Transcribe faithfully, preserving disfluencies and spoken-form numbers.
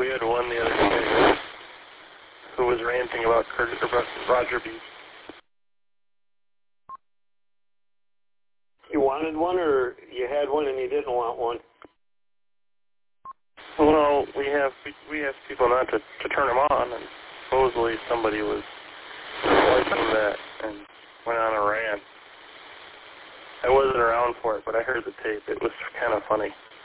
We had one the other day who was ranting about Curtis, about Roger B. You wanted one, or you had one and you didn't want one? Well, we have we asked people not to, to turn them on, and supposedly somebody was liking that and went on a rant. I wasn't around for it, but I heard the tape. It was kind of funny.